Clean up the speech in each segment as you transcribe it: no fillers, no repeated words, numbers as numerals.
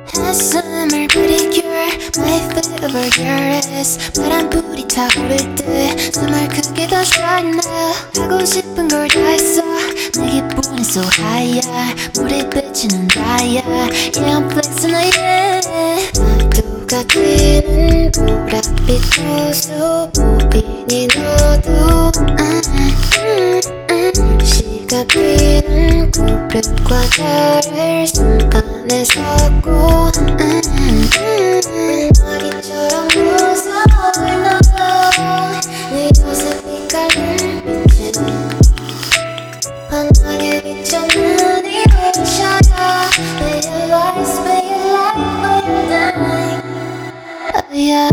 한숨을 precure My favorite girl is 바람불이 타오를 때 숨을 크게 더 쉬었나 하고 싶은 걸 다 했어 내 기분은 so high 물이 비치는 다이아 Yeah I'm flexing yeah 파도가 튀는 보랏빛 호수 보이니 너도 시각비는 구름과 달을 순간에 섞고 물머리처럼 무서움을 넣어 네 모습 빛깔은 비치는 환하게 비쳐 눈이 부셔져 Realize, realize, realize yeah.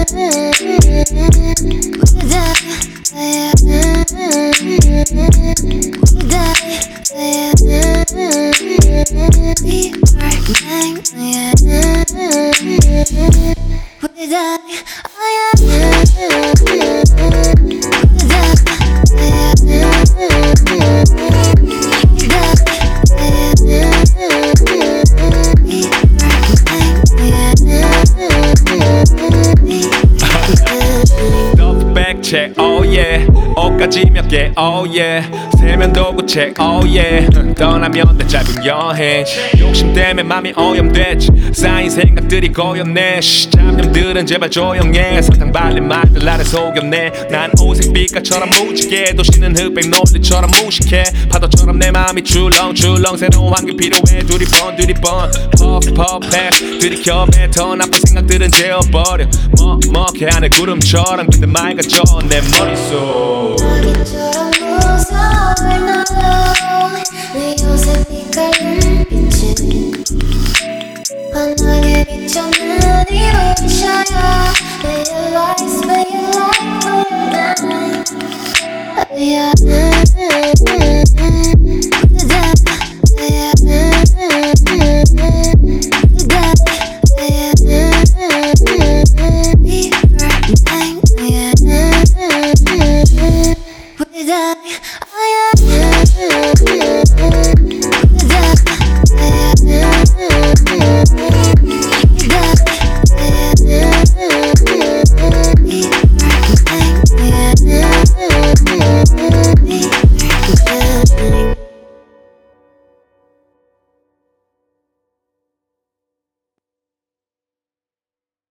check, oh yeah. 옷까지 몇 개, oh yeah. 세면도 구책, oh yeah. 떠나면 내 짧은 여행 욕심 때문에 맘이 오염됐지 쌓인 생각들이 고였네 잡념들은 제발 조용해 설탕 발린 말들 나를 속였네 난 오색 빛깔처럼 무지개 도시는 흑백 논리처럼 무식해 파도처럼 내 맘이 출렁출렁 새로운 환경 필요해 두리번 퍼프해 들이켜 뱉어 나쁜 생각들은 재워버려 먹먹해 하늘 구름처럼 근데 맑아져 내 머릿속